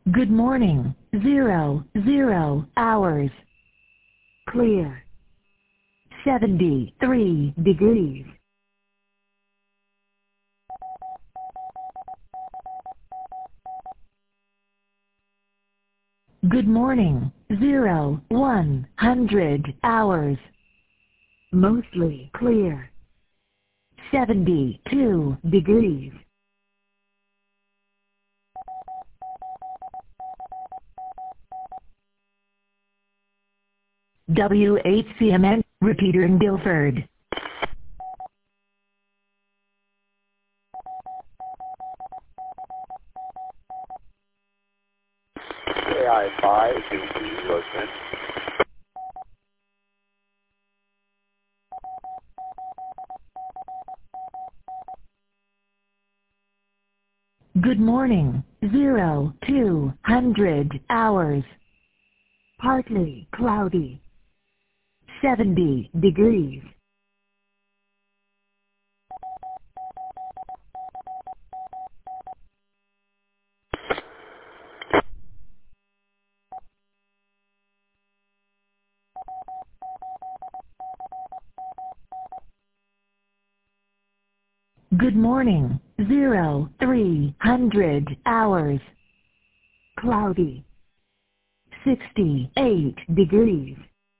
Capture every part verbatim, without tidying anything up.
Good morning. Zero, zero hours. Clear. seventy-three degrees. Good morning. Zero, one hundred hours. Mostly clear. seventy-two degrees. W H C M N, repeater in Guilford. A I five, B C, listening. Good morning. Zero, two hundred hours. Partly cloudy. seventy degrees. Good morning. Zero, three hundred hours. Cloudy. sixty-eight degrees.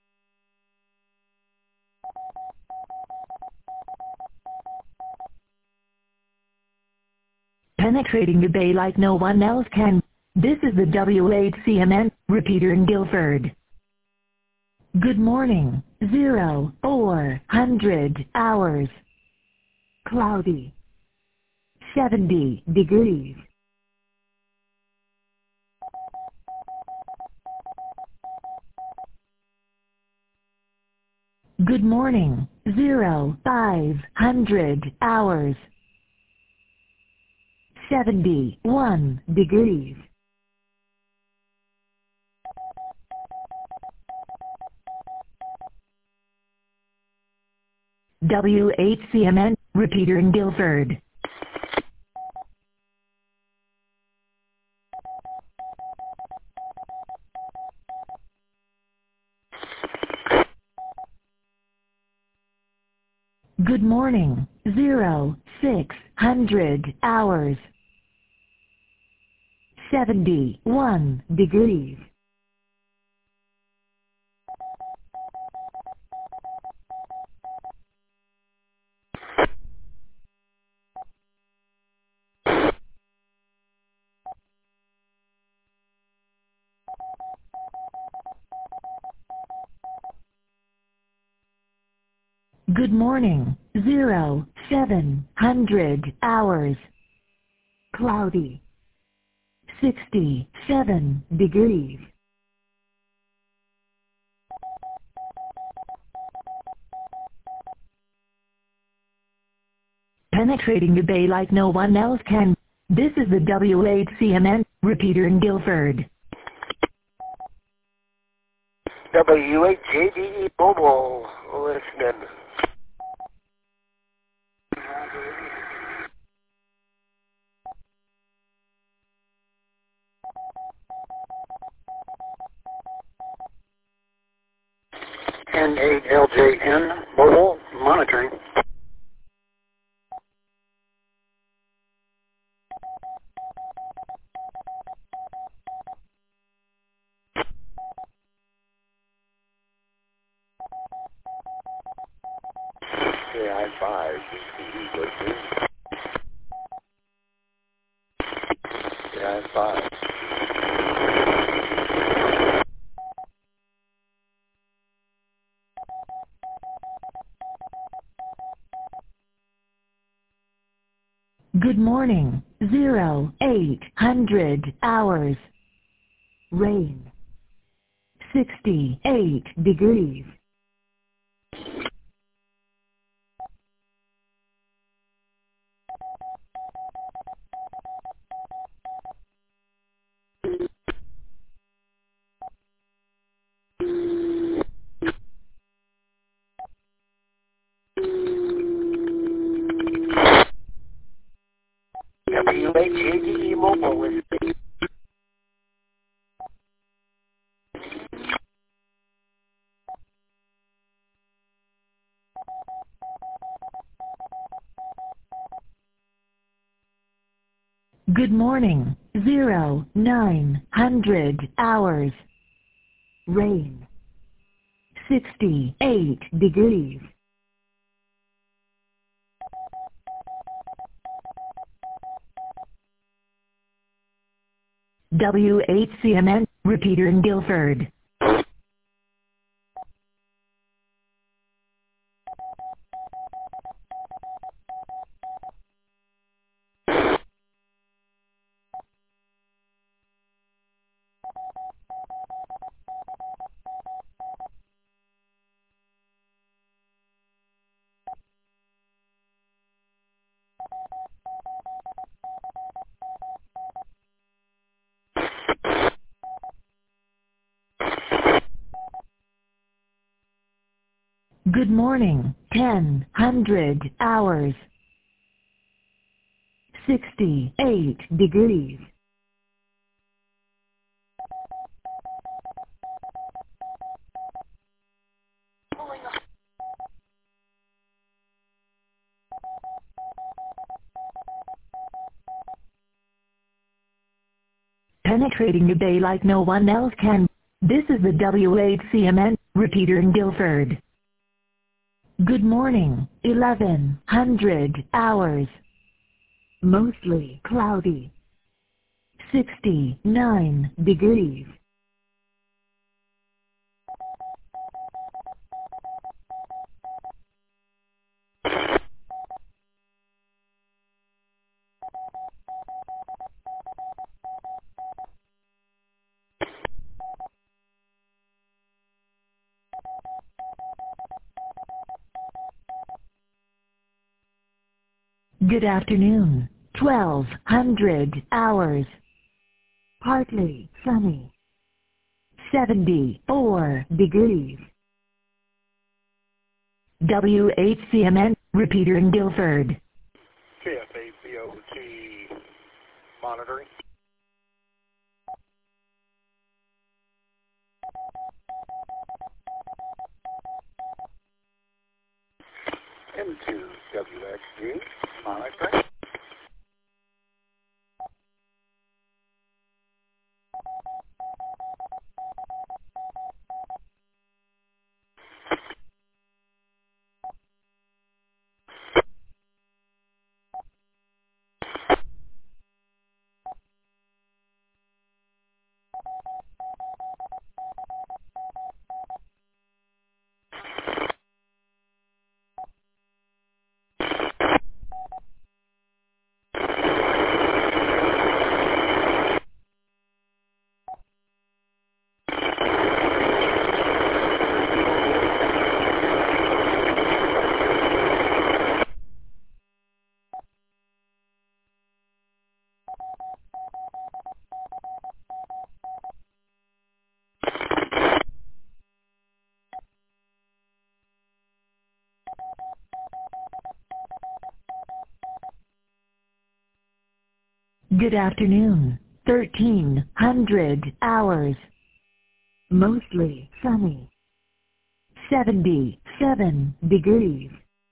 Penetrating the bay like no one else can. This is the W H C M N, repeater in Guilford. Good morning. Zero, four hundred hours. Cloudy. seventy degrees. Good morning. Zero, five hundred hours. seventy-one degrees. W H C M N, repeater in Guilford. Good morning. Zero, six hundred hours. seventy-one degrees. Good morning. Zero, seven hundred hours. Cloudy. sixty-seven degrees. Penetrating the bay like no one else can. This is the W H C M N, repeater in Guilford. W H J D E Mobile, listening. N eight L J N, mobile, monitoring. A I five, B C, listening. A I five. Good morning. Zero, eight hundred hours. Rain. sixty-eight degrees. W H J D E Mobile, listening. Good morning, zero, nine hundred hours. Rain. sixty-eight degrees. W H C M N, repeater in Guilford. Good morning, ten hundred hours. sixty-eight degrees. Penetrating your day like no one else can. This is the W H C M N, repeater in Guilford. Good morning, eleven hundred hours. Mostly cloudy. sixty-nine degrees. Good afternoon, twelve hundred hours. Partly sunny. seventy-four degrees. W H C M N, repeater in Guilford. K F A B O T monitoring. M two W X G monitoring. Good afternoon, thirteen hundred hours. Mostly sunny. seventy-seven degrees.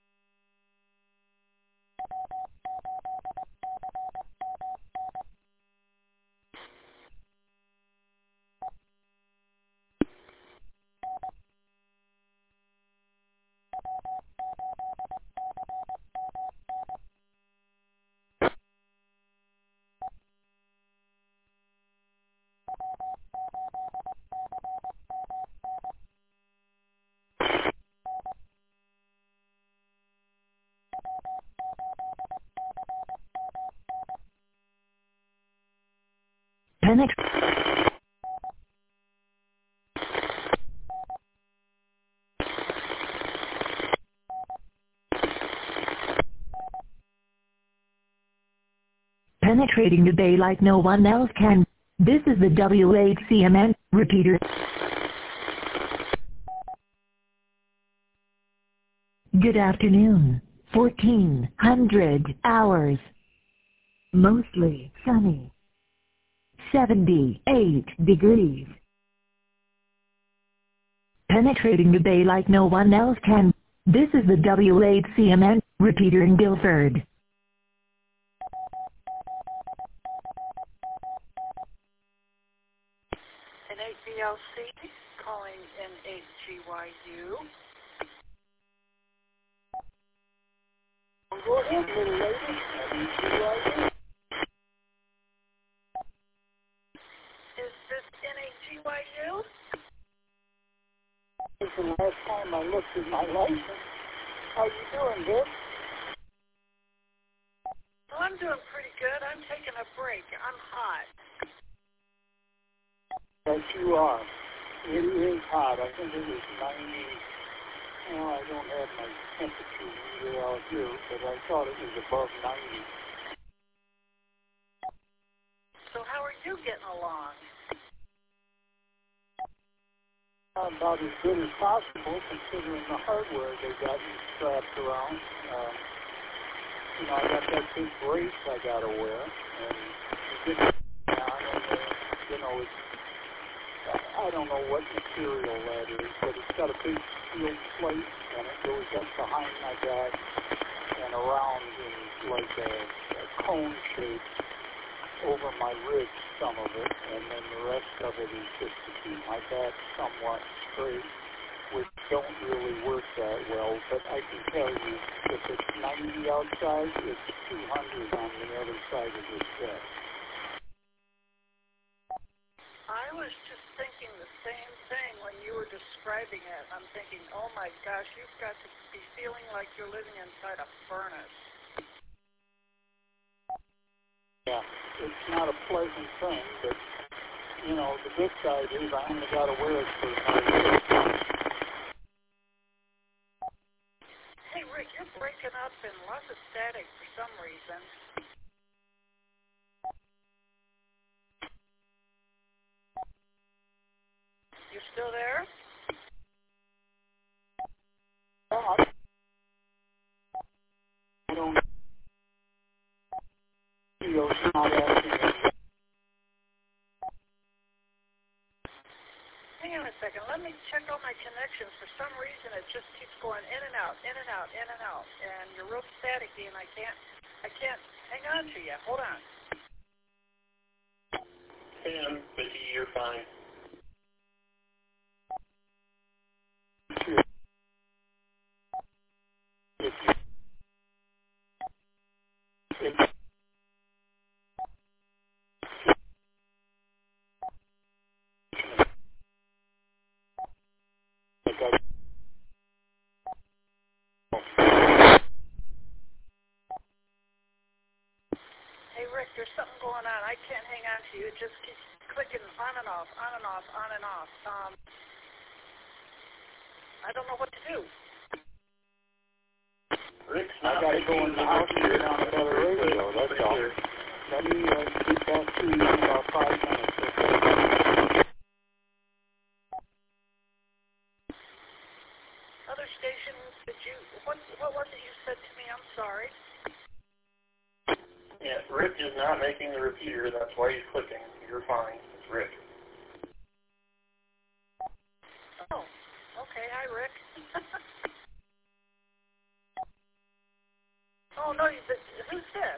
Penex. Penetrating the bay like no one else can. This is the W H C M N, repeater. Good afternoon, fourteen hundred hours. Mostly sunny. seventy-eight degrees. Penetrating the bay like no one else can. This is the W H C M N, repeater in Guilford. eight B L C, calling N eight G Y U. Go ahead, little lady. N eight G Y U. Is this N eight G Y U? This is the last time I looked at my license. How you doing, Vic? Well, I'm doing pretty good. I'm taking a break. I'm hot. Yes, you are. It is hot. I think it is ninety. Well, I don't have my temperature meter out here, but I thought it was above ninety. So how are you getting along? About as good as possible, considering the hardware they got me strapped around. Um, you know, I got that big brace I got to wear, and you get it on, and uh, you know, it's, I don't know what material that is, but it's got a big steel plate, and it goes up behind my back and around in like a, a cone shape over my ribs, some of it, and then the rest of it is just to keep my back somewhat straight, which don't really work that well, but I can tell you, if it's ninety outside, it's two hundred on the other side of this desk. I was just thinking the same thing when you were describing it. I'm thinking, oh my gosh, you've got to be feeling like you're living inside a furnace. Yeah, it's not a pleasant thing, but, you know, the good side is I only got to wear it for another year. Hey, Rick, you're breaking up and lots of static for some reason. You still there? I don't know. Not asking me. Hang on a second. Let me check all my connections. For some reason, it just keeps going in and out, in and out, in and out, and you're real staticky, and I can't, I can't hang on to you. Hold on. Sam, Vicky, you're fine. It's, it's, Hey, Rick, there's something going on. I can't hang on to you. It just keeps clicking on and off, on and off, on and off. Um, I don't know what to do. Rick's I not got to go in the house and get on a better radio, that's all. Let me uh, get back to you in about five minutes. Okay? Other stations, did you, what, what was it you said to me? I'm sorry. Yeah, Rick is not making the repeater. That's why he's clicking. You're fine. It's Rick. Oh, okay. Hi, Rick. Oh, no, you, who's this?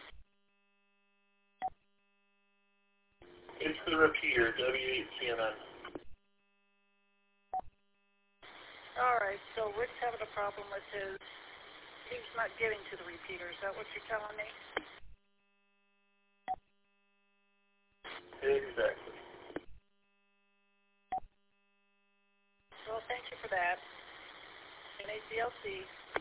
It's the repeater, W eight C M N. All right, so Rick's having a problem with his, he's not getting to the repeater. Is that what you're telling me? Exactly. Well, thank you for that. N eight B L C.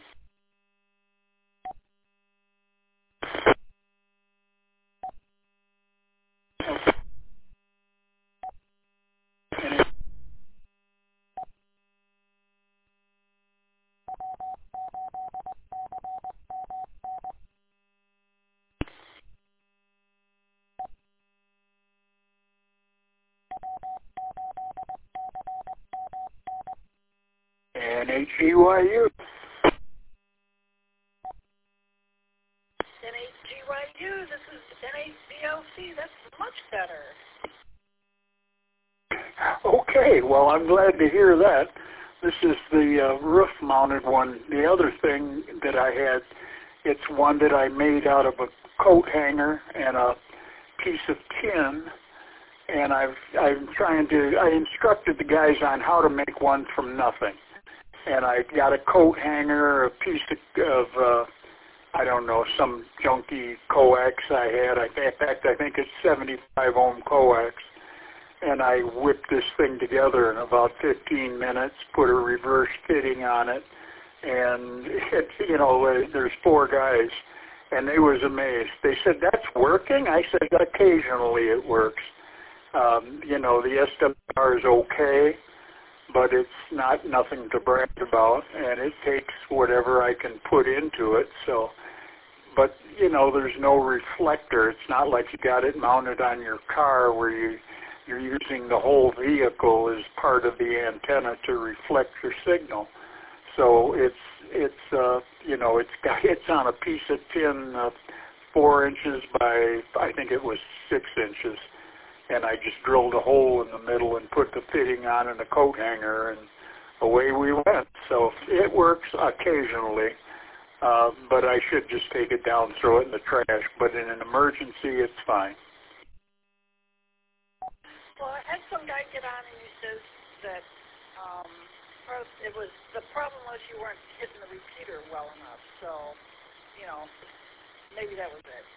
N H E Y U. N eight G Y U, this is N eight B L C. That's much better. Okay, well, I'm glad to hear that. This is the uh, roof-mounted one. The other thing that I had, it's one that I made out of a coat hanger and a piece of tin and I've I'm trying to I instructed the guys on how to make one from nothing, and I got a coat hanger, a piece of, of uh, I don't know, some junky coax I had. I, in fact, I think it's seventy-five ohm coax, and I whipped this thing together in about fifteen minutes. Put a reverse fitting on it, and it, you know, there's four guys. And they was amazed. They said, "That's working?" I said, "Occasionally it works. Um, you know, the S W R is okay, but it's not nothing to brag about, and it takes whatever I can put into it. So, but you know, there's no reflector. It's not like you got it mounted on your car where you you're using the whole vehicle as part of the antenna to reflect your signal. So it's it's uh, you know it's got it's on a piece of tin, uh, four inches by I think it was six inches, and I just drilled a hole in the middle and put the fitting on and a coat hanger, and away we went. So it works occasionally, uh, but I should just take it down, throw it in the trash. But in an emergency, it's fine. Well, I had some guy get on and he says that. Um, It was the problem was you weren't hitting the repeater well enough, so you know maybe that was it.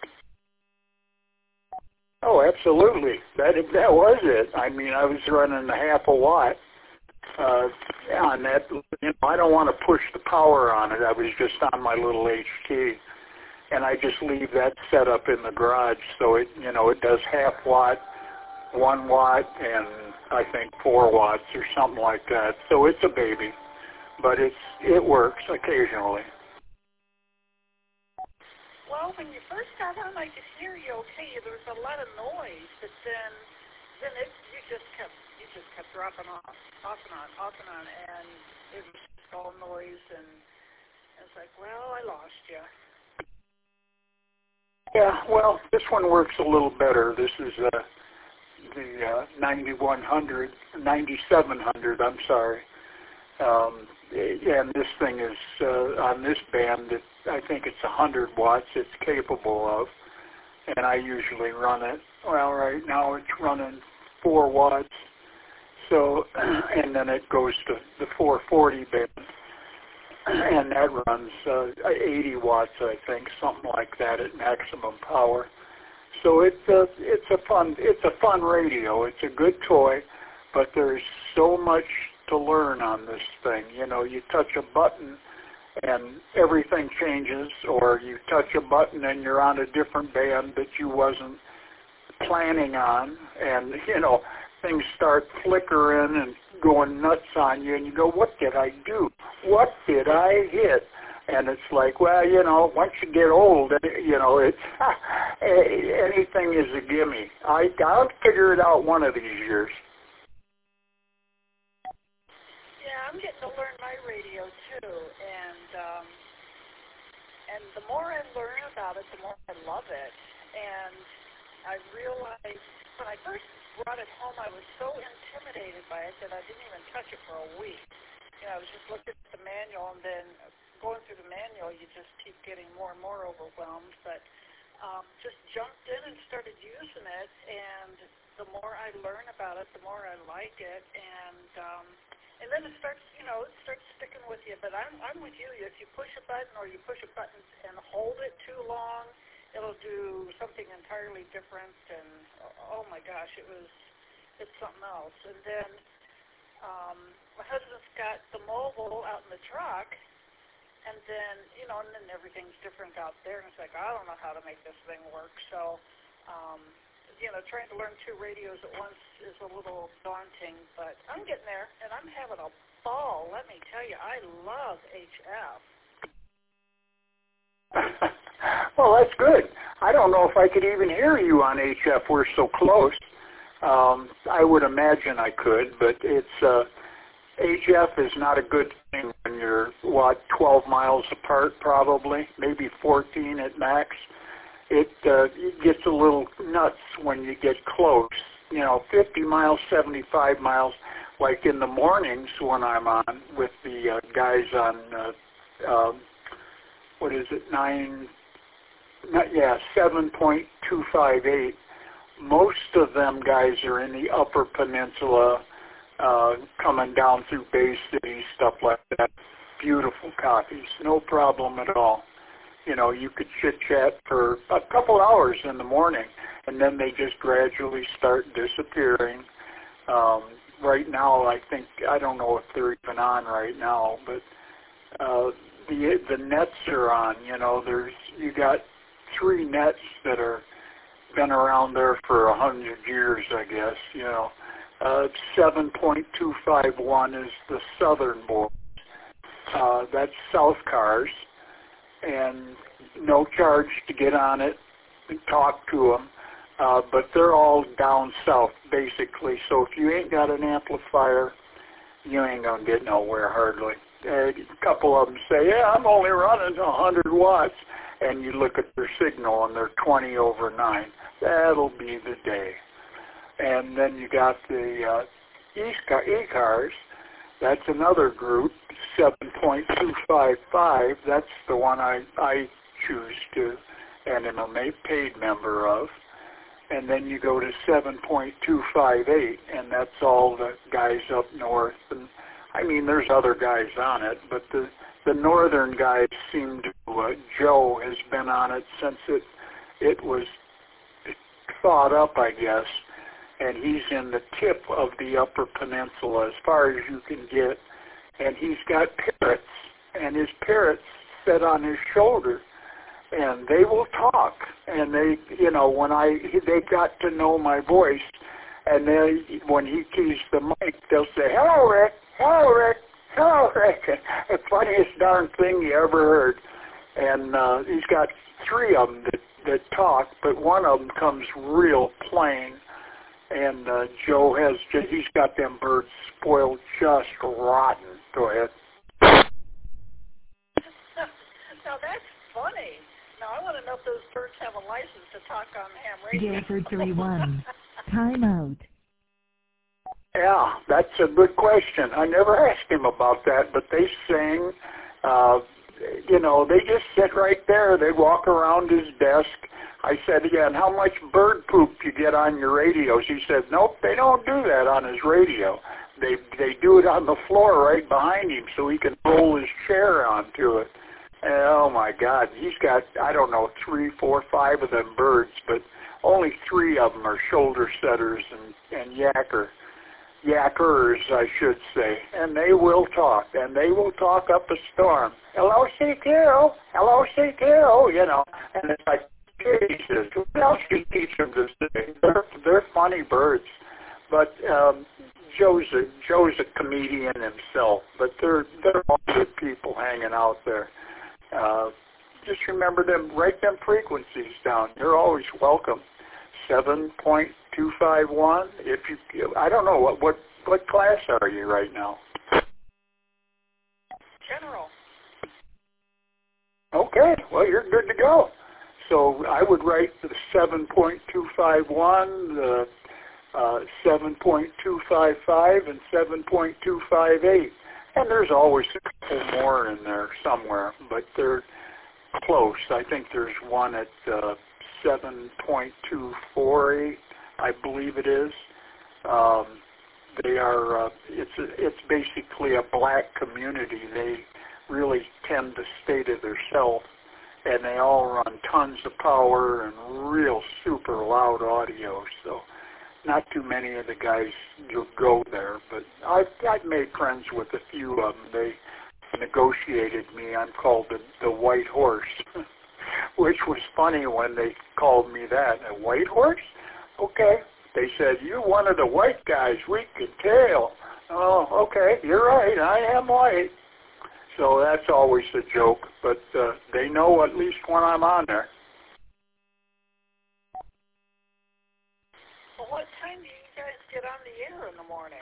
Oh, absolutely. That that was it. I mean, I was running a half a watt uh, on that. You know, I don't want to push the power on it. I was just on my little H T, and I just leave that set up in the garage, so it you know it does half watt, one watt, and I think four watts or something like that. So it's a baby, but it's it works occasionally. Well, when you first got on, I could hear you okay. There was a lot of noise, but then then it you just kept you just kept dropping off, off and on, off and on, and it was just all noise, and it's like, well, I lost you. Yeah, well, this one works a little better. This is uh, the uh, ninety-one hundred, ninety-seven hundred, I'm sorry. Um, and this thing is, uh, on this band, it, I think it's one hundred watts it's capable of. And I usually run it, well, right now it's running four watts. So, and then it goes to the four forty band. And that runs uh, eighty watts, I think, something like that at maximum power. So it's a, it's a fun it's a fun radio. It's a good toy, but there's so much to learn on this thing. You know, you touch a button and everything changes, or you touch a button and you're on a different band that you wasn't planning on, and you know things start flickering and going nuts on you, and you go, "What did I do? What did I hit?" And it's like, well, you know, once you get old, you know, it's anything is a gimme. I, I'll figure it out one of these years. Yeah, I'm getting to learn my radio too, and um, and the more I learn about it, the more I love it. And I realized when I first brought it home, I was so intimidated by it that I didn't even touch it for a week. You know, I was just looking at the manual, and then going through the manual, you just keep getting more and more overwhelmed. But um, just jumped in and started using it, and the more I learn about it, the more I like it, and um, and then it starts, you know, it starts sticking with you. But I'm I'm with you. If you push a button or you push a button and hold it too long, it'll do something entirely different. And oh my gosh, it was it's something else. And then um, my husband's got the mobile out in the truck. And then, you know, and then everything's different out there. And it's like, I don't know how to make this thing work. So, um, you know, trying to learn two radios at once is a little daunting. But I'm getting there, and I'm having a ball. Let me tell you, I love H F. Well, that's good. I don't know if I could even hear you on H F. We're so close. Um, I would imagine I could, but it's... Uh, H F is not a good thing when you're, what, twelve miles apart probably, maybe fourteen at max. It, uh, it gets a little nuts when you get close. You know, fifty miles, seventy-five miles, like in the mornings when I'm on with the uh, guys on, uh, um, what is it, nine, not, yeah, seven point two five eight. most of them guys are in the Upper Peninsula, uh, coming down through Bay City, stuff like that. Beautiful copies, no problem at all. You know, you could chit-chat for a couple hours in the morning, and then they just gradually start disappearing. Um, right now, I think, I don't know if they're even on right now, but uh, the the nets are on. You know, there's you got three nets that are been around there for a hundred years, I guess. You know, uh, seven point two five one is the Southern Boys. Uh, that's South Cars, and no charge to get on it and talk to them. Uh, but they're all down south, basically. So if you ain't got an amplifier, you ain't going to get nowhere hardly. Uh, a couple of them say, yeah, I'm only running one hundred watts. And you look at their signal, and they're twenty over nine. That'll be the day. And then you got the uh, E-Cars. That's another group, seven point two five five. That's the one I, I choose to and am a paid member of. And then you go to seven point two five eight, and that's all the guys up north. And I mean, there's other guys on it, but the the northern guys seem to. Uh, Joe has been on it since it it was thought up, I guess, and he's in the tip of the Upper Peninsula as far as you can get, and he's got parrots, and his parrots sit on his shoulder. And they will talk, and they, you know, when I, they got to know my voice, and they, when he keys the mic, they'll say, hello, Rick, hello, Rick, hello, Rick. The funniest darn thing you ever heard. And uh, he's got three of them that, that talk, but one of them comes real plain, and uh, Joe has, just, he's got them birds spoiled just rotten. Go ahead. Now, that's funny. Now, I want to know if those birds have a license to talk on ham radio. Guilford three one. Time out. Yeah, that's a good question. I never asked him about that, but they sing. Uh, you know, they just sit right there. They walk around his desk. I said, yeah, and how much bird poop you get on your radios? He said, nope, they don't do that on his radio. They they do it on the floor right behind him so he can roll his chair onto it. Oh, my God. He's got, I don't know, three, four, five of them birds, but only three of them are shoulder setters and, and yacker, yackers, I should say. And they will talk, and they will talk up a storm. Hello, C Q. Hello, C Q. You know, and it's like, Jesus, what else do you teach them to say? They're, they're funny birds. But um, Joe's a, Joe's a comedian himself, but they're, they're all good people hanging out there. Uh, just remember them, write them frequencies down. You're always welcome. seven point two five one. If you, I don't know, what, what, what class are you right now? General. Okay, well, you're good to go. So I would write the seven point two five one, the uh, seven point two five five, and seven point two five eight. And there's always a couple more in there somewhere, but they're close. I think there's one at uh, seven point two four eight, I believe it is. Um, they are, uh, it's a, it's basically a black community. They really tend to stay to themselves, and they all run tons of power and real super loud audio. So not too many of the guys will go there, but I've, I've made friends with a few of them. They negotiated me. I'm called the, the White Horse, which was funny when they called me that. A white horse? Okay. They said, you're one of the white guys. We could tell. Oh, okay. You're right. I am white. So that's always a joke, but uh, they know at least when I'm on there. Well, what time do you guys get on the air in the morning?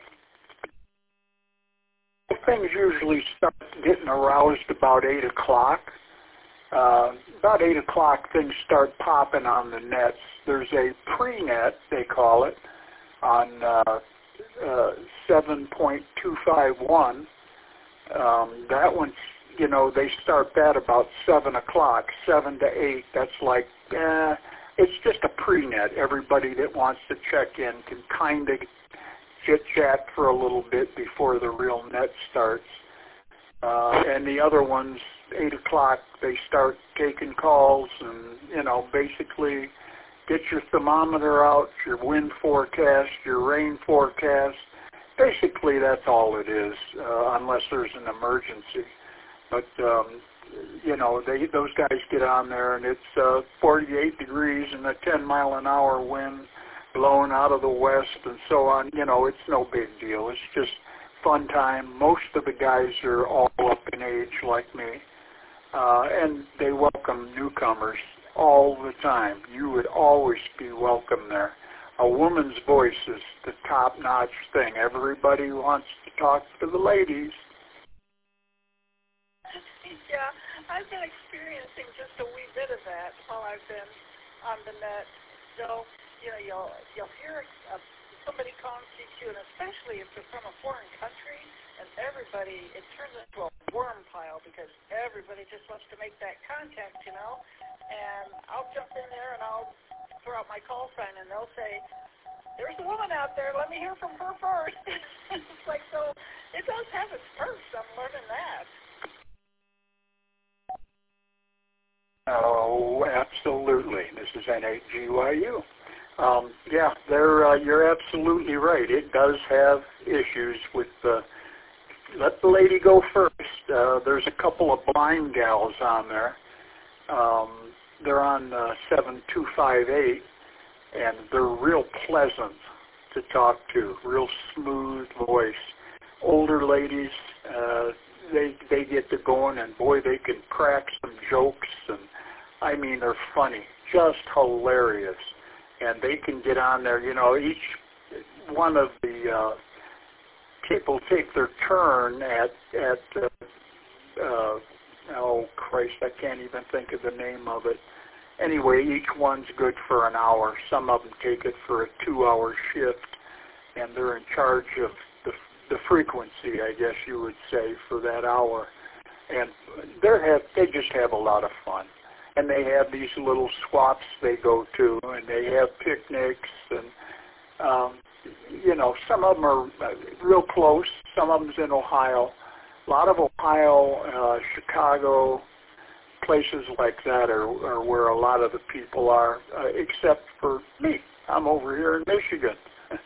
Things usually start getting aroused about eight o'clock. Uh, about eight o'clock, things start popping on the nets. There's a pre-net, they call it, on uh, uh, seven point two five one. Um, that one's, you know, they start that about seven o'clock, seven to eight. That's like, eh, it's just a pre-net. Everybody that wants to check in can kind of chit-chat for a little bit before the real net starts. Uh, and the other ones, eight o'clock, they start taking calls and, you know, basically get your thermometer out, your wind forecast, your rain forecast. Basically, that's all it is, uh, unless there's an emergency. But, um, you know, they those guys get on there, and it's uh, forty-eight degrees and a ten mile an hour wind blowing out of the west and so on. You know, it's no big deal. It's just fun time. Most of the guys are all up in age like me, uh, and they welcome newcomers all the time. You would always be welcome there. A woman's voice is the top-notch thing. Everybody wants to talk to the ladies. Yeah, I've been experiencing just a wee bit of that while I've been on the net. So, you know, you'll you'll hear a, somebody calling C Q, and especially if they're from a foreign country, and everybody, it turns into a worm pile because everybody just wants to make that contact, you know. And I'll jump in there and I'll throw out my call sign, and they'll say, "There's a woman out there. Let me hear from her first." It's like, so it does have its perks. I'm learning that. Oh, absolutely. This is N eight G Y U. Um, yeah, they're, uh, you're absolutely right. It does have issues with the, let the lady go first. Uh, there's a couple of blind gals on there. Um, they're on uh, seven two five eight, and they're real pleasant to talk to, real smooth voice. Older ladies, uh, they they get to going, and boy, they can crack some jokes, and I mean, they're funny, just hilarious. And they can get on there, you know, each one of the uh, people take their turn at, at uh, uh, oh, Christ, I can't even think of the name of it. Anyway, each one's good for an hour. Some of them take it for a two-hour shift, and they're in charge of the, the frequency, I guess you would say, for that hour. And they have they just have a lot of fun. And they have these little swaps they go to, and they have picnics, and, um, you know, some of them are real close. Some of them's in Ohio. A lot of Ohio, uh, Chicago, places like that are, are where a lot of the people are, uh, except for me. I'm over here in Michigan.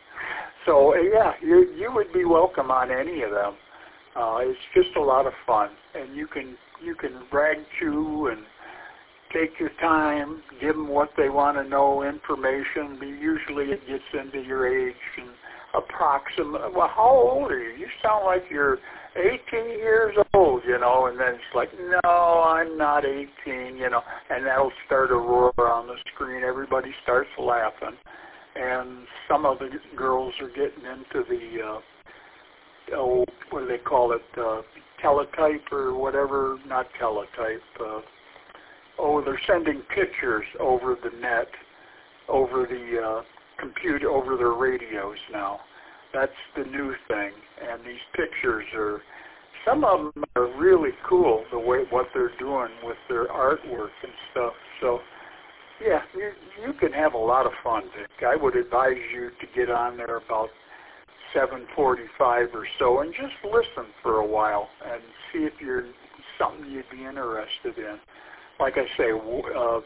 So, uh, yeah, you, you would be welcome on any of them. Uh, it's just a lot of fun, and you can you can brag to and take your time, give them what they want to know, information. Usually it gets into your age and approximate. Well, how old are you? You sound like you're eighteen years old, you know, and then it's like, no, I'm not eighteen, you know, and that'll start a roar on the screen. Everybody starts laughing, and some of the girls are getting into the, uh, oh, what do they call it, uh, teletype or whatever, not teletype, uh, oh, they're sending pictures over the net, over the uh, computer, over their radios now. That's the new thing. And these pictures are, some of them are really cool, the way what they're doing with their artwork and stuff. So, yeah, you, you can have a lot of fun, Vic. I would advise you to get on there about seven forty-five or so and just listen for a while and see if you're something you'd be interested in. Like I say, uh,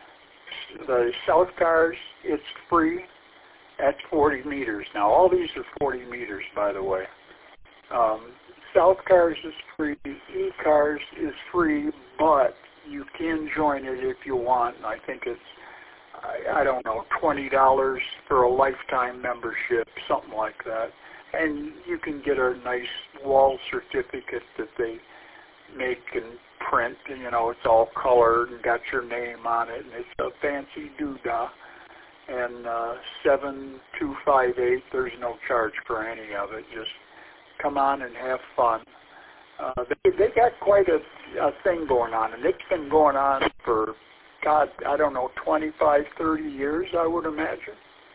the South Cars, it's free at forty meters. Now, all these are forty meters, by the way. Um, South Cars is free. E-Cars is free, but you can join it if you want. And I think it's, I, I don't know, twenty dollars for a lifetime membership, something like that. And you can get a nice wall certificate that they make and print, and, you know, it's all colored and got your name on it, and it's a fancy doodah. And uh, seven two five eight, there's no charge for any of it. Just come on and have fun. Uh, they, they got quite a, a thing going on, and it's been going on for, God, I don't know, twenty-five, thirty years, I would imagine.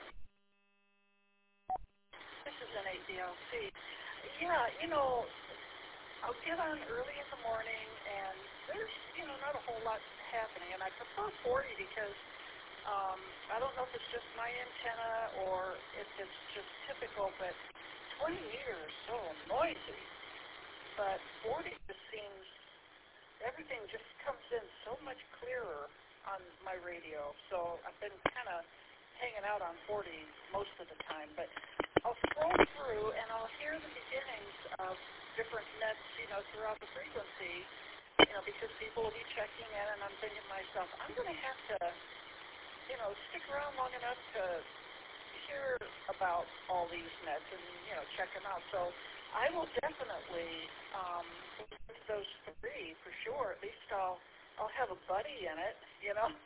This is an A D L C. Yeah, you know, I'll get on early in the morning, and there's, you know, not a whole lot happening, and I prefer forty because um, I don't know if it's just my antenna or if it's just typical, but twenty meters is so noisy. But forty just seems, everything just comes in so much clearer on my radio. So I've been kind of hanging out on forty most of the time. But I'll scroll through and I'll hear the beginnings of different nets, you know, throughout the frequency, you know, because people will be checking in, and I'm thinking to myself, I'm going to have to, you know, stick around long enough to hear about all these nets and, you know, check them out. So I will definitely um, listen to those three for sure. At least I'll I'll have a buddy in it, you know.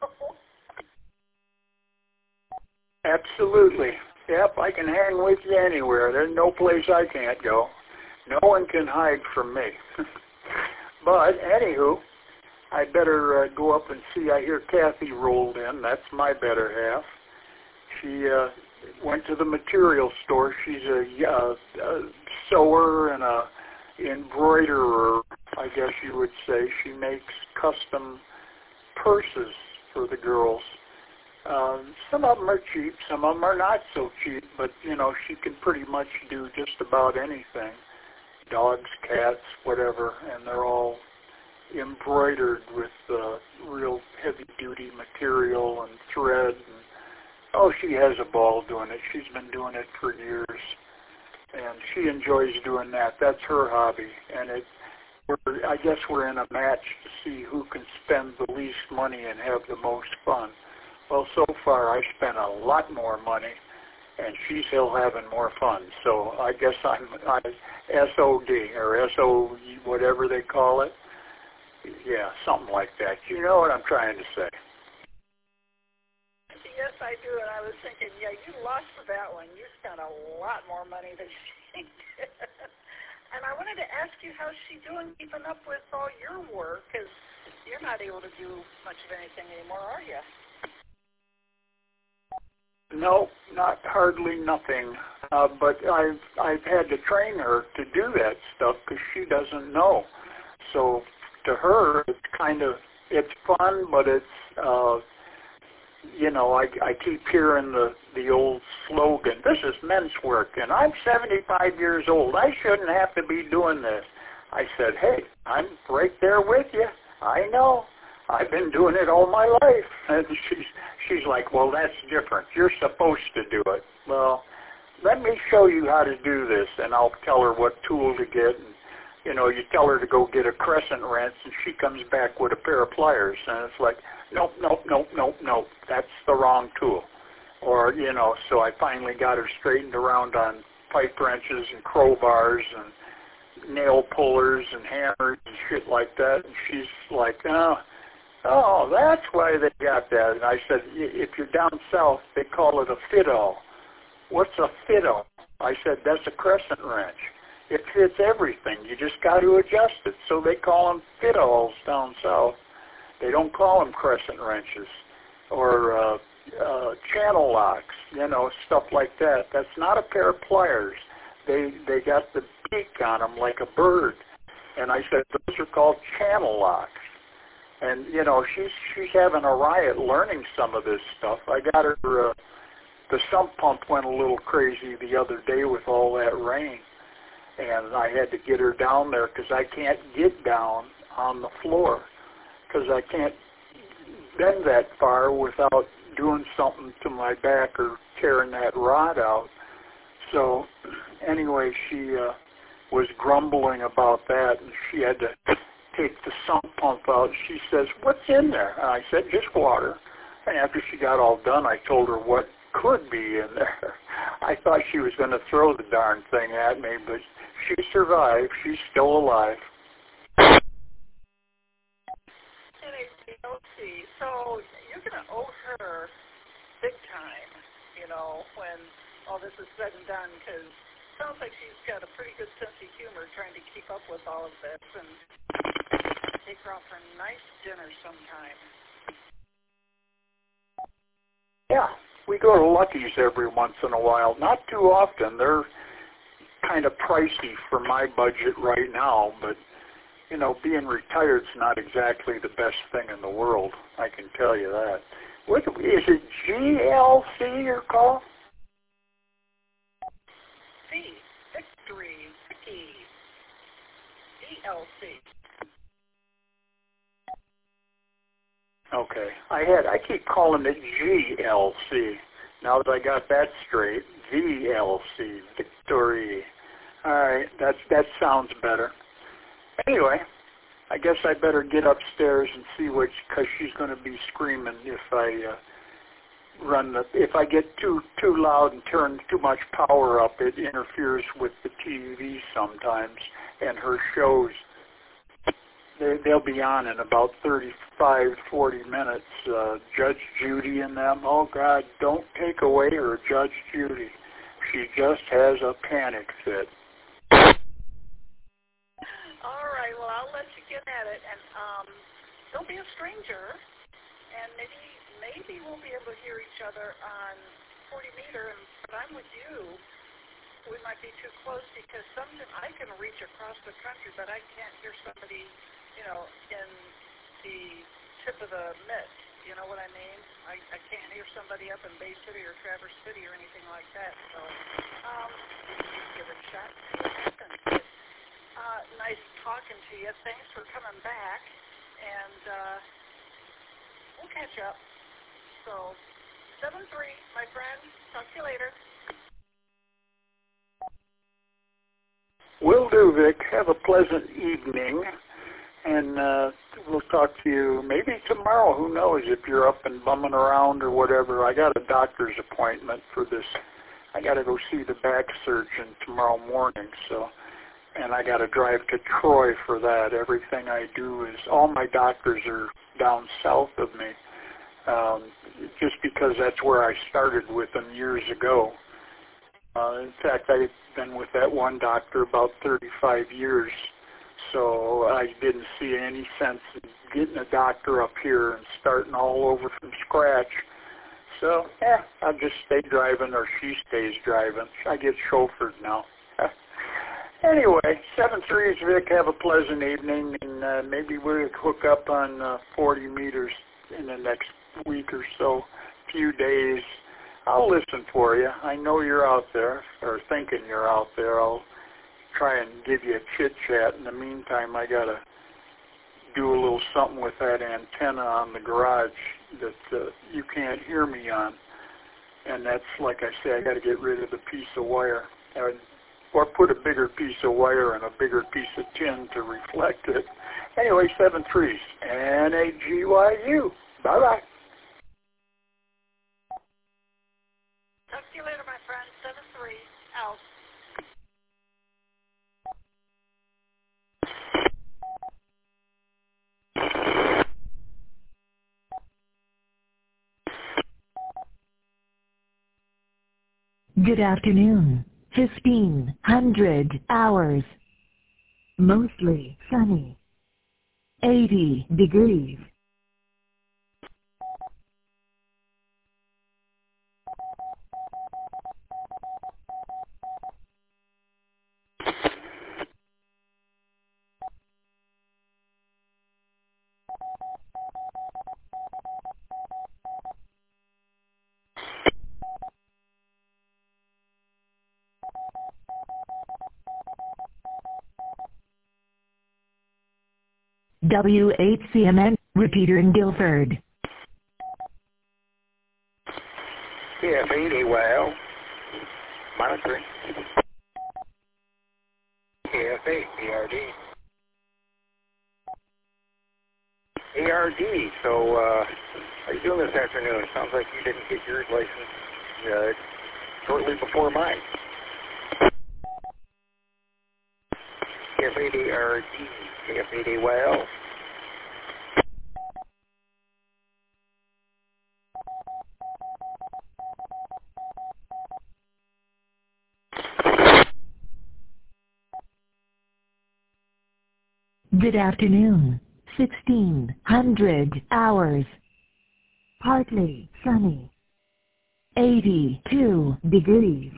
Absolutely. Yep, I can hang with you anywhere. There's no place I can't go. No one can hide from me. But anywho, I better uh, go up and see. I hear Kathy rolled in. That's my better half. She uh, went to the material store. She's a, uh, a sewer and a embroiderer, I guess you would say. She makes custom purses for the girls. Uh, some of them are cheap, some of them are not so cheap, but, you know, she can pretty much do just about anything. Dogs, cats, whatever, and they're all embroidered with uh, real heavy-duty material and thread. And, oh, she has a ball doing it. She's been doing it for years, and she enjoys doing that. That's her hobby, and it. We're, I guess we're in a match to see who can spend the least money and have the most fun. Well, so far I spent a lot more money, and she's still having more fun. So I guess I'm I, S O D or S O whatever they call it. Yeah, something like that. You know what I'm trying to say. Yes, I do, and I was thinking, yeah, you lost for that one. You spent a lot more money than she did. And I wanted to ask you, how's she doing keeping up with all your work? Because you're not able to do much of anything anymore, are you? No, not hardly nothing. Uh, but I've I've had to train her to do that stuff because she doesn't know. So to her, it's kind of it's fun, but it's uh, you know I I keep hearing the the old slogan. This is men's work, and I'm seventy-five years old. I shouldn't have to be doing this. I said, hey, I'm right there with you. I know. I've been doing it all my life. And she's she's like, well, that's different. You're supposed to do it. Well, let me show you how to do this, and I'll tell her what tool to get. And, you know, you tell her to go get a crescent wrench, and she comes back with a pair of pliers. And it's like, nope, nope, nope, nope, nope. That's the wrong tool. Or, you know, so I finally got her straightened around on pipe wrenches and crowbars and nail pullers and hammers and shit like that. And she's like, oh, oh, that's why they got that. And I said, if you're down south, they call it a fiddle. What's a fiddle? I said, that's a crescent wrench. It fits everything. You just got to adjust it. So they call them fiddles down south. They don't call them crescent wrenches or uh, uh, channel locks, you know, stuff like that. That's not a pair of pliers. They they got the beak on them like a bird. And I said, those are called channel locks. And, you know, she's she's having a riot learning some of this stuff. I got her, uh, the sump pump went a little crazy the other day with all that rain. And I had to get her down there because I can't get down on the floor because I can't bend that far without doing something to my back or tearing that rod out. So anyway, she uh, was grumbling about that, and she had to take the sump pump out. She says, what's in there? And I said, just water. And after she got all done, I told her what could be in there. I thought she was going to throw the darn thing at me, but she survived. She's still alive. See, so you're going to owe her big time, you know, when all this is said and done, because it sounds like she's got a pretty good sense of humor trying to keep up with all of this, and take her out for a nice dinner sometime. Yeah, we go to Lucky's every once in a while. Not too often. They're kind of pricey for my budget right now, but you know, being retired's not exactly the best thing in the world, I can tell you that. What is it? G L C your call? C, Victory, Vicky, D L C. Okay. I had I keep calling it G L C. Now that I got that straight, V L C, Victory. All right, that's that sounds better. Anyway, I guess I better get upstairs and see what, because she's going to be screaming if I uh, run the. If I get too too loud and turn too much power up, it interferes with the T V sometimes and her shows. They, they'll be on in about thirty-five, forty minutes. Uh, Judge Judy and them. Oh God, don't take away her Judge Judy. She just has a panic fit. All right, well, I'll let you get at it, and um, don't be a stranger, and maybe maybe we'll be able to hear each other on forty meter, and but I'm with you. We might be too close because sometimes I can reach across the country, but I can't hear somebody, you know, in the tip of the mitt. You know what I mean? I, I can't hear somebody up in Bay City or Traverse City or anything like that. So, um, give it a shot. See what happens. Uh, nice talking to you. Thanks for coming back, and uh, we'll catch up. So, seven three, my friend. Talk to you later. Will do, Vic. Have a pleasant evening, and uh, we'll talk to you maybe tomorrow. Who knows if you're up and bumming around or whatever. I got a doctor's appointment for this. I got to go see the back surgeon tomorrow morning, so, and I got to drive to Troy for that. Everything I do is, all my doctors are down south of me, um, just because that's where I started with them years ago. Uh, in fact, I've been with that one doctor about thirty-five years, so I didn't see any sense in getting a doctor up here and starting all over from scratch. So, yeah, I'll just stay driving, or she stays driving. I get chauffeured now. Anyway, seven threes, Vic. Have a pleasant evening, and uh, maybe we'll hook up on uh, forty meters in the next week or so, few days. I'll listen for you. I know you're out there, or thinking you're out there. I'll try and give you a chit-chat. In the meantime, I got to do a little something with that antenna on the garage that uh, you can't hear me on. And that's, like I say, I got to get rid of the piece of wire. Or, or put a bigger piece of wire and a bigger piece of tin to reflect it. Anyway, seven threes. N A G Y U. Bye-bye. Talk to you later, my friend. seven three, out. Good afternoon. fifteen hundred hours. Mostly sunny. eighty degrees. W eight C M N, repeater in Guilford. C F eighty, well, monitoring. C F eight, A R D. A R D, so, uh, how are you doing this afternoon? Sounds like you didn't get your license uh, shortly before mine. C F eight A R D, C F eight A well. Good afternoon. sixteen hundred hours. Partly sunny. eighty-two degrees.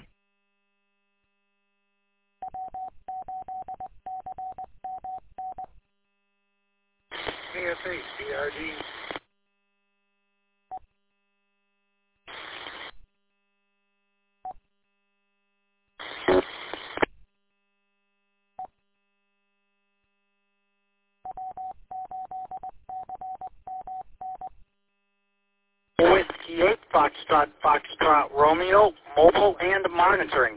C F eight, C R D. Foxtrot, Foxtrot, Romeo, mobile and monitoring.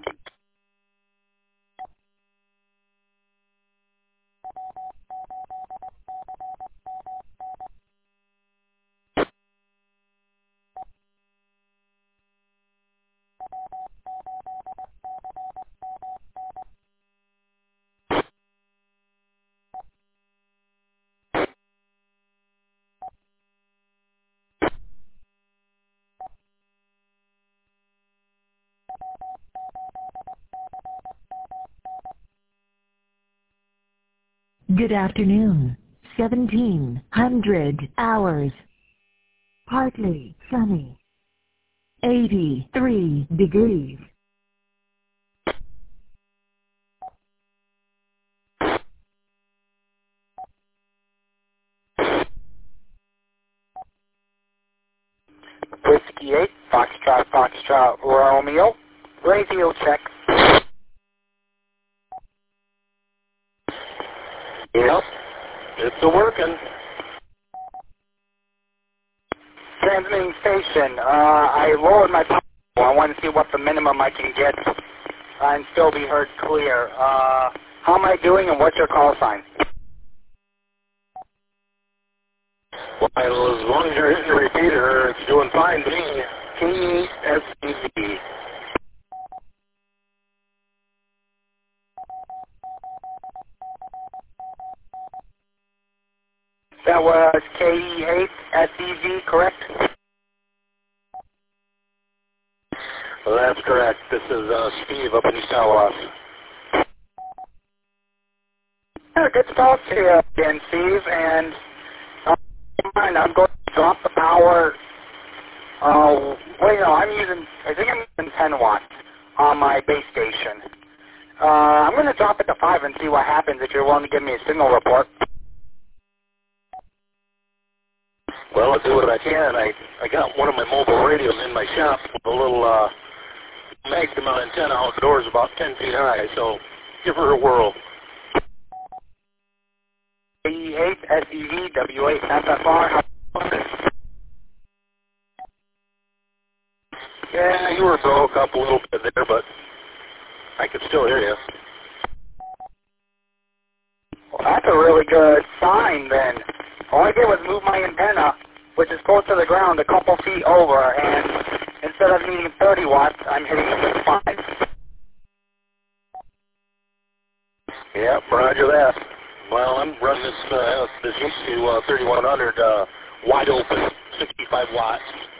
Good afternoon. seventeen hundred hours. Partly sunny. eighty-three degrees. Whiskey eight, Foxtrot, Foxtrot, Romeo, radio check. Yep, it's a working. Transmitting station, uh, I lowered my power. I want to see what the minimum I can get uh, and still be heard clear. Uh, how am I doing and what's your call sign? Well, as long as you're hitting the repeater, it's doing fine to me. T S C V. That was K E eight S E V, correct? Well, that's correct. This is uh, Steve up in East Tawas. Yeah, good to talk to you again, Steve. And uh, mind, I'm going to drop the power. Uh, wait, no, I'm using, I think I'm using ten watts on my base station. Uh, I'm going to drop it to five and see what happens if you're willing to give me a signal report. Well, I'll do what I can. I, I got one of my mobile radios in my shop with a little uh, Magnum antenna outdoors about ten feet high, so give her a whirl. K E eight S E V W eight F F R. Yeah, you were broke up a little bit there, but I could still hear you. Well, that's a really good sign then. All I did was move my antenna, which is close to the ground, a couple feet over, and instead of needing thirty watts, I'm hitting it with five. Yep, roger that. Well, I'm running this uh, this U to uh, thirty-one hundred uh, wide open, sixty-five watts.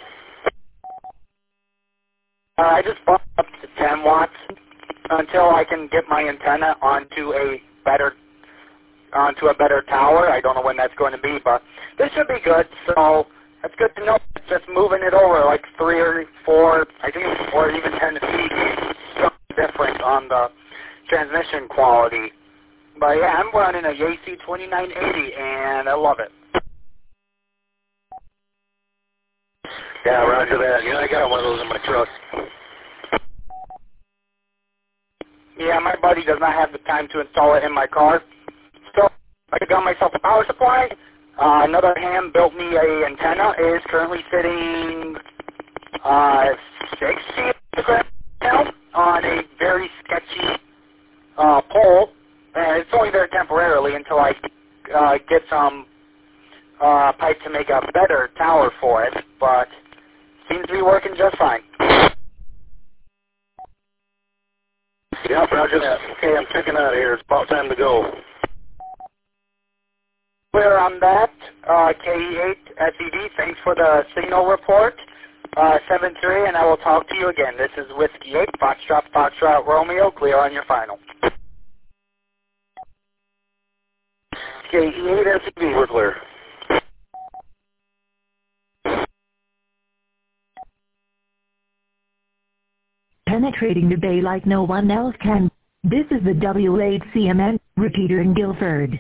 Uh, I just bumped up to ten watts until I can get my antenna onto a better onto a better tower. I don't know when that's going to be, but this should be good. So that's good to know. Just moving it over like three or four, I think it's four, even ten feet, something different on the transmission quality. But yeah, I'm running a Yaesu twenty-nine eighty, and I love it. Yeah, roger that. Yeah, I got one of those in my truck. Yeah, my buddy does not have the time to install it in my car. So I got myself a power supply. Uh, another ham built me a antenna. It is currently sitting uh, six feet on the ground now on a very sketchy uh, pole. And it's only there temporarily until I uh, get some uh, pipe to make a better tower for it. But seems to be working just fine. Yeah, roger that. Okay, I'm checking out of here. It's about time to go. Clear on that. Uh, K E eight S E V, thanks for the signal report. Uh, seven three, and I will talk to you again. This is Whiskey eight, Foxtrot, Foxtrot, Romeo. Clear on your final. K E eight S E V, we're clear. Penetrating the bay like no one else can. This is the W eight C M N, repeater in Guilford.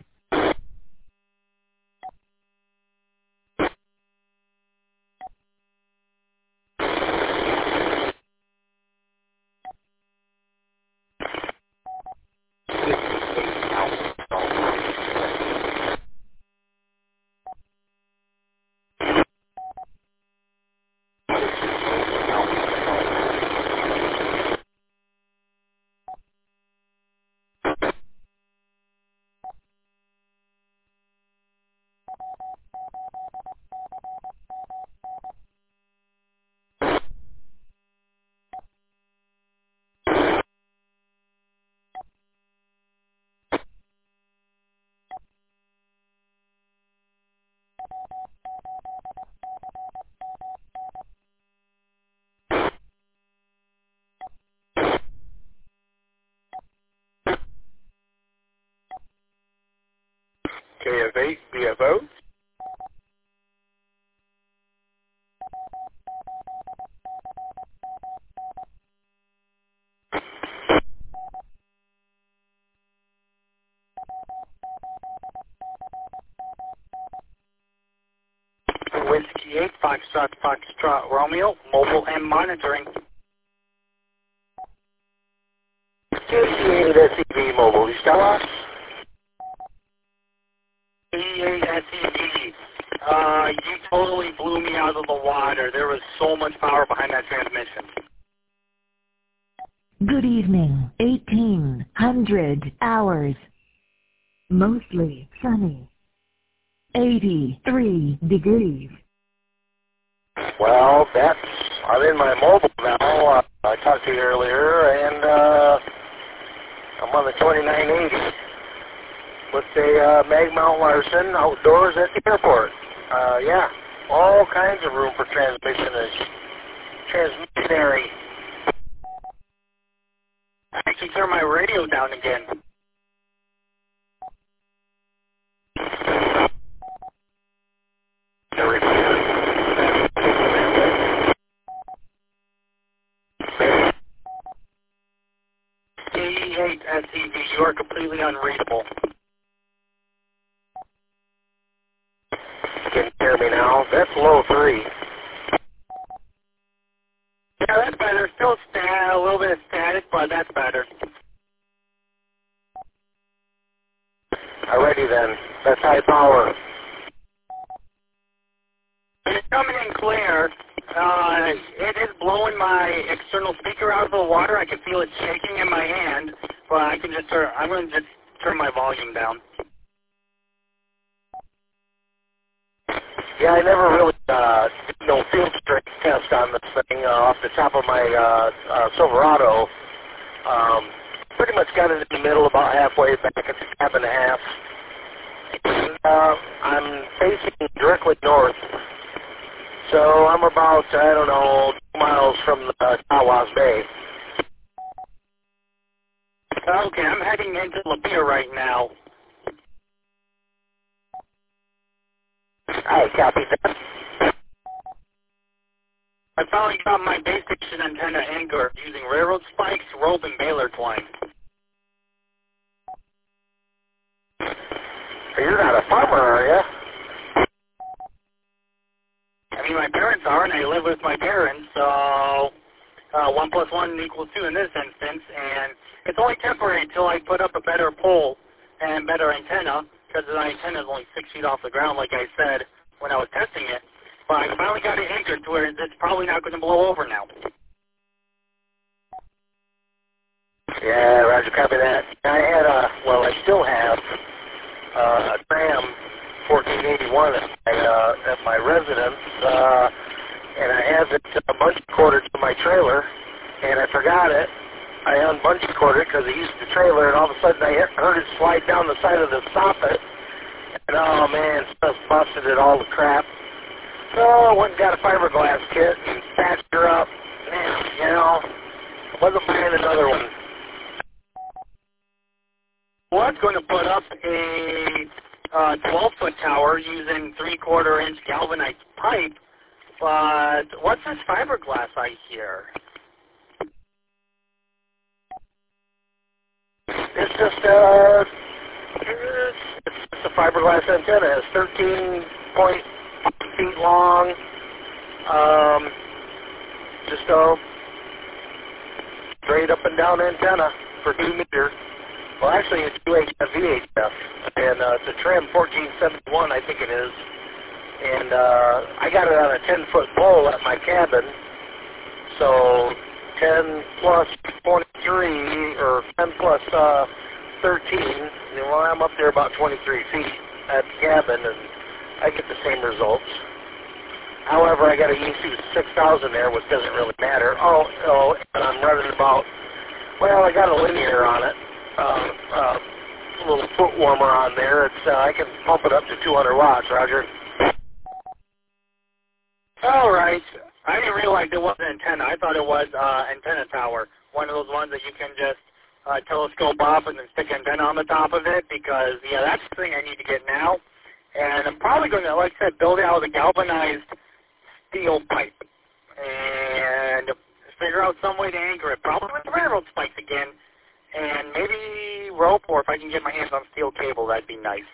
eight B F O. Whiskey eight, Foxtrot, Foxtrot, Romeo, mobile and monitoring. eighty-eight S E V mobile, you still on? eighty-eight S E V. Uh, you totally blew me out of the water. There was so much power behind that transmission. Good evening, eighteen hundred hours. Mostly sunny. eighty-three degrees. Well, that's, I'm in my mobile now. Uh, I talked to you earlier, and uh, I'm on the twenty-nine eighty with the uh, Mag Mount Larson outdoors at the airport. Uh, yeah, all kinds of room for transmission is transmissionary. I can turn my radio down again. eighty-eight S E V, you are completely unreadable. Can you hear me now? That's low three. Yeah, that's better. Still sta- a little bit of static, but that's better. Alrighty then. That's high power. It's coming in clear. Uh, it is blowing my external speaker out of the water. I can feel it shaking in my hand, but I can just turn. I'm going to just turn my volume down. Yeah, I never really uh, did no field strength test on this thing uh, off the top of my uh, uh, Silverado. Um, pretty much got it in the middle, about halfway back at the cab and a half. And, uh, I'm facing directly north. So I'm about, I don't know, two miles from the Tawas Bay. Okay, I'm heading into Lapeer right now. I copied that. I finally got my base station antenna anchored using railroad spikes, rope, and baler twine. You're not a farmer, are you? I mean, my parents are, and I live with my parents, so uh, one plus one equals two in this instance, and it's only temporary until I put up a better pole and better antenna, because the antenna is only six feet off the ground, like I said when I was testing it. But I finally got it anchored to where it's probably not going to blow over now. Yeah, Roger, copy that. I had a, well, I still have uh, a Tram fourteen eighty-one at my, uh, at my residence, uh, and I have it uh, bungee corded to my trailer, and I forgot it. I unbungee corded it because I used the trailer, and all of a sudden I heard it slide down the side of the soffit, and oh man, stuff busted it all to crap. So I went and got a fiberglass kit and patched her up. Man, you know, I wasn't buying another one. I was going to put up a uh, twelve-foot tower using three-quarter inch galvanized pipe, but what's this fiberglass I hear? It's just uh, it's, it's just a fiberglass antenna. It's thirteen point five feet long. Um, just a straight up and down antenna for two meters. Well, actually, it's U H F, V H F, and uh, it's a Tram fourteen seventy-one, I think it is. And uh, I got it on a ten-foot pole at my cabin, so ten plus twenty-three, or ten plus uh, thirteen, well, I'm up there about twenty-three feet at the cabin, and I get the same results. However, I got a E C U six thousand there, which doesn't really matter. Oh, oh, and I'm running about, well, I got a linear on it. Uh, uh, a little foot warmer on there. It's uh, I can pump it up to two hundred watts, Roger. All right. I didn't realize it was an antenna. I thought it was uh, antenna tower, one of those ones that you can just uh, telescope up and then stick antenna on the top of it, because, yeah, that's the thing I need to get now And I'm probably going to, like I said, build it out of a galvanized steel pipe and figure out some way to anchor it, probably with railroad spikes again, and maybe rope, or if I can get my hands on steel cable, that'd be nice.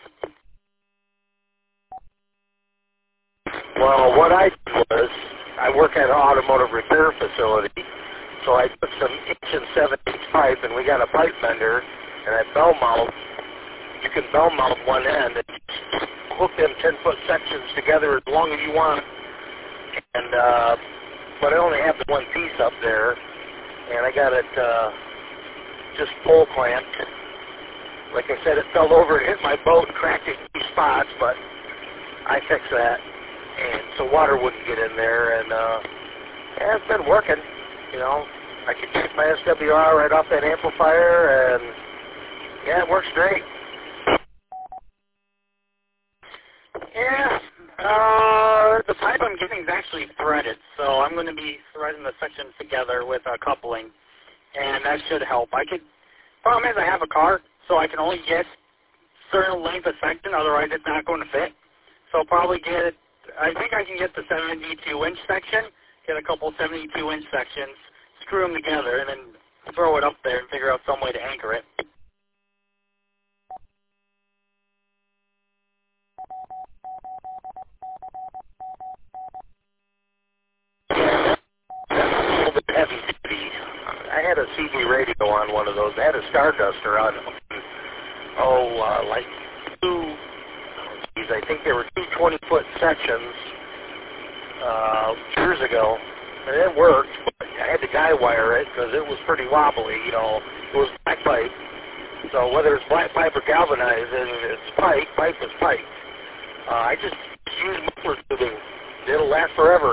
Well, what I did was, I work at an automotive repair facility, so I took some inch and seven inch pipe, and we got a pipe bender, and I bell mount. You can bell mount one end and hook them ten foot sections together as long as you want. And uh, but I only have the one piece up there, and I got it uh, just pole clamped. Like I said, it fell over and hit my boat and cracked it in two spots, but I fixed that, and so water wouldn't get in there. And uh, yeah, it's been working. You know, I can check my S W R right off that amplifier, and yeah, it works great. Yeah, uh, the pipe I'm getting is actually threaded, so I'm going to be threading the sections together with a coupling, and that should help. I could, problem is I have a car, so I can only get certain length of section, otherwise it's not going to fit. So I'll probably get, I think I can get the seventy-two inch section, get a couple seventy-two inch sections, screw them together, and then throw it up there and figure out some way to anchor it. Heavy duty. I had a C B radio on one of those. I had a Starduster on, oh, uh, like two, geez, I think there were two twenty foot sections uh, years ago, and it worked, but I had to guy wire it because it was pretty wobbly, you know. It was black pipe, so whether it's black pipe or galvanized, it's pipe, pipe is pipe. Uh, I just use muffler tubing. It'll last forever.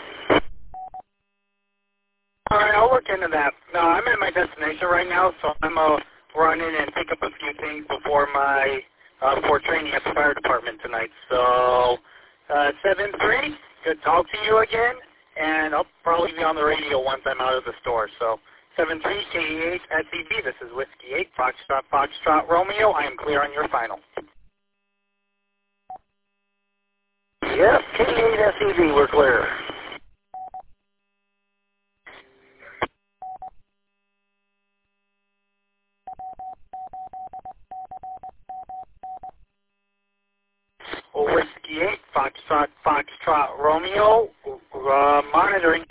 All right, I'll look into that. No, I'm at my destination right now, so I'm going to run in and pick up a few things before my uh, before training at the fire department tonight. So, uh, seven three, good to talk to you again, and I'll probably be on the radio once I'm out of the store. So, seven three K E eight S E V, this is Whiskey eight, Foxtrot, Foxtrot, Romeo. I am clear on your final. Yep, K E eight S E V, we're clear. Whiskey eight, Foxtrot, Foxtrot, Romeo, uh, monitoring.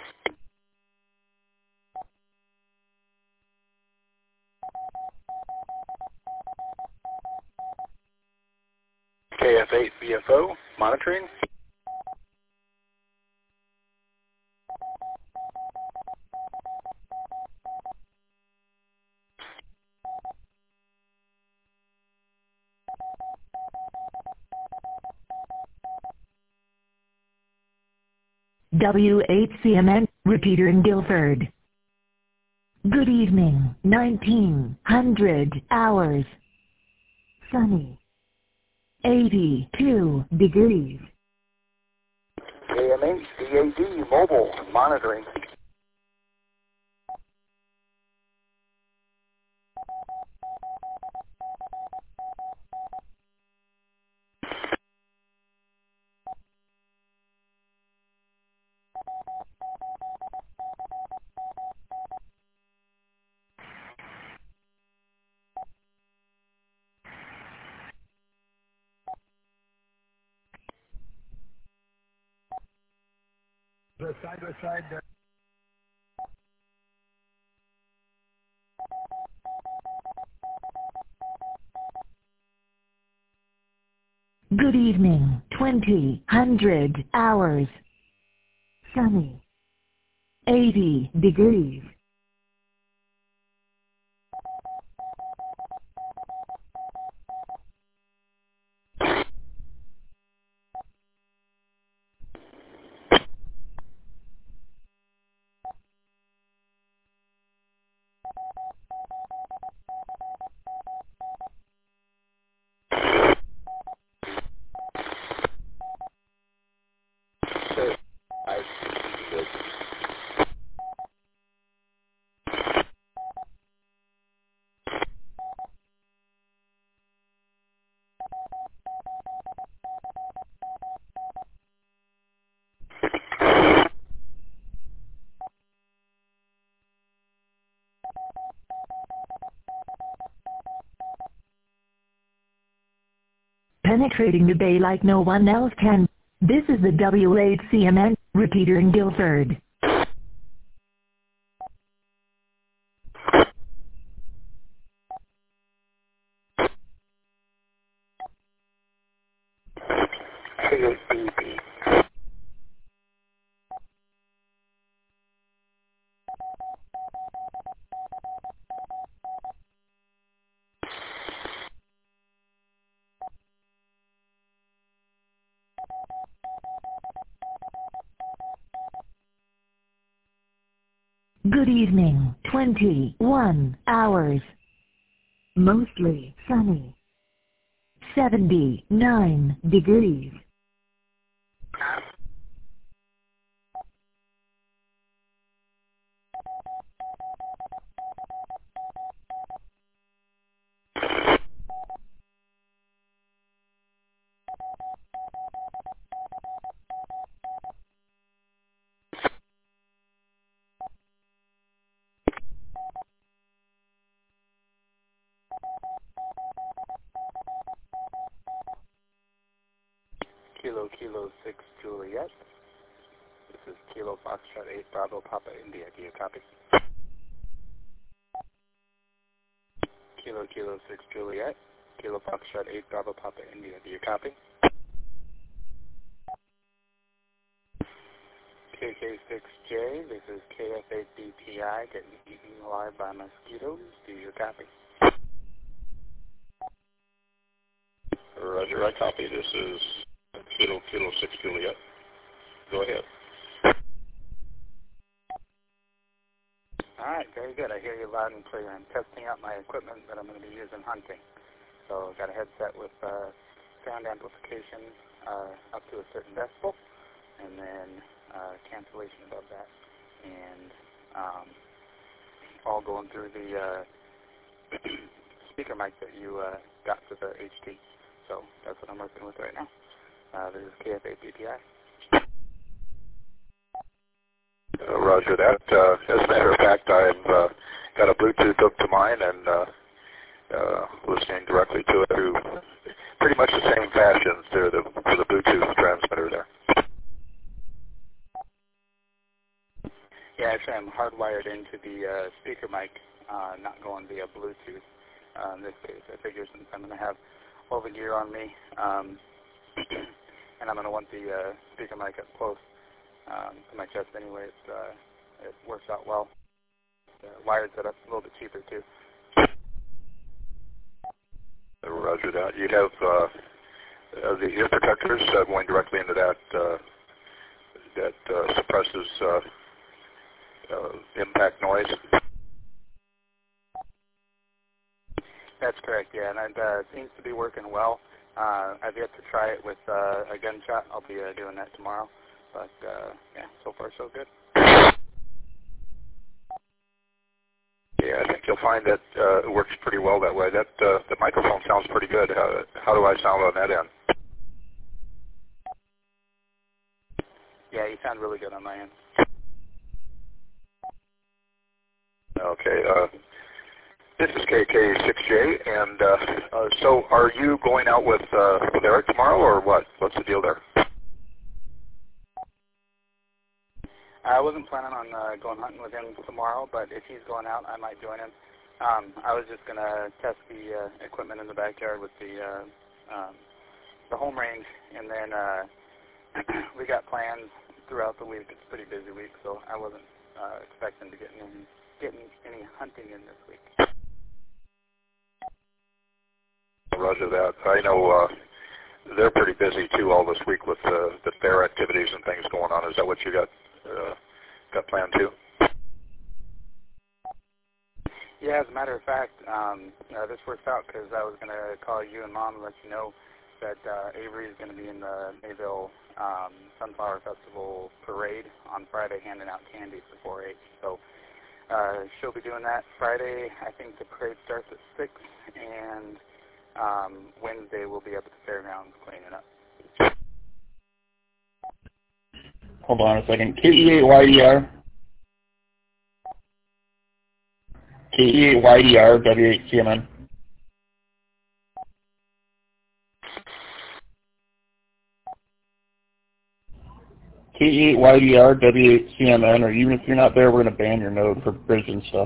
K F eight V F O, monitoring. W eight C M N, repeater in Guilford. Good evening, nineteen hundred hours. Sunny. eighty-two degrees. K M H D A D, mobile, monitoring. The side by side. Uh, Good evening, twenty hundred hours. Sunny. eighty degrees. penetrating the Bay like no one else can. This is the W eight C M N, repeater in Guilford. Good evening, twenty-one hours. Mostly sunny. seventy-nine degrees. Kilo Kilo six Juliet. This is Kilo Foxtrot eight Bravo Papa India. Do you copy? Kilo Kilo six Juliet. Kilo Foxtrot eight Bravo Papa India. Do you copy? K K six J. This is K F eight B P I getting eaten alive by mosquitoes. Do you copy? Roger, I copy. This is Kilo Kilo six Juliet. Go ahead. All right, very good. I hear you loud and clear. I'm testing out my equipment that I'm going to be using hunting. So I've got a headset with uh, sound amplification uh, up to a certain decibel, and then uh, cancellation above that, and um, all going through the uh, speaker mic that you uh, got for the H D. So that's what I'm working with right now. Uh, this is K F eight B P I. Uh, roger that. Uh, as a matter of fact, I've uh, got a Bluetooth hooked to mine and uh, uh, listening directly to it through pretty much the same fashion through the, for the Bluetooth transmitter there. Yeah, actually I'm hardwired into the uh, speaker mic, uh, not going via Bluetooth uh, in this case. I figure since I'm going to have all the gear on me, um, and I'm going to want the uh, speaker mic up close um, to my chest anyway, it, uh, it works out well. The wired setup's a little bit cheaper too. Roger that. You have uh, uh, the ear protectors uh, going directly into that uh, that uh, suppresses uh, uh, impact noise. That's correct, yeah, and it uh, seems to be working well. Uh, I've yet to try it with uh, a gunshot. I'll be uh, doing that tomorrow, but uh, yeah, so far so good. Yeah, I think you'll find that uh, it works pretty well that way. That uh, the microphone sounds pretty good. How, how do I sound on that end? Yeah, you sound really good on my end. Okay. Uh, this is K K six J, and uh, uh, so are you going out with uh, with Eric tomorrow, or what? What's the deal there? I wasn't planning on uh, going hunting with him tomorrow, but if he's going out, I might join him. Um, I was just going to test the uh, equipment in the backyard with the uh, um, the home range, and then uh, we got plans throughout the week. It's a pretty busy week, so I wasn't uh, expecting to get any, getting any hunting in this week. Roger that. I know uh, they're pretty busy, too, all this week with uh, the fair activities and things going on. Is that what you got uh, got planned, too? Yeah, as a matter of fact, um, uh, this works out because I was going to call you and Mom and let you know that uh, Avery is going to be in the Mayville um, Sunflower Festival parade on Friday handing out candy for four H. So uh, she'll be doing that Friday. I think the parade starts at six, and um, Wednesday we'll be up at the fairgrounds cleaning up. Hold on a second. K E eight Y D R. K E eight Y D R, W eight C M N. K eight Y D R, W eight C M N, or even if you're not there, we're going to ban your node for bridge and stuff.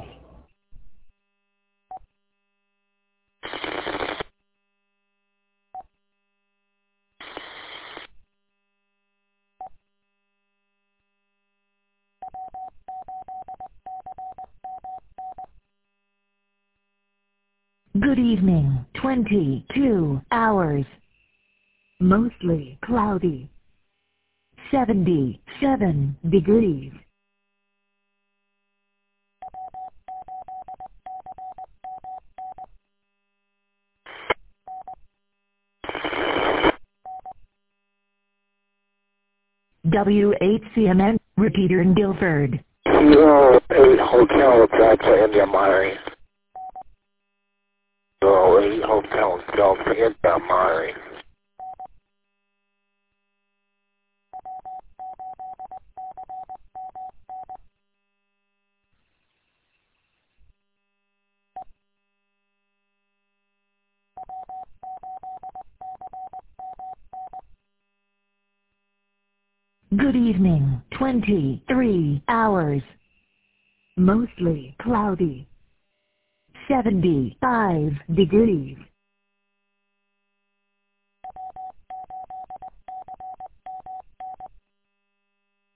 Good evening, twenty-two hours. Mostly cloudy. seventy-seven degrees. W eight C M N, repeater in Guilford. Zero eight Hotel Delta India Miami. Zero eight Hotel Delta India Miami. Good evening, twenty-three hours. Mostly cloudy. seventy-five degrees.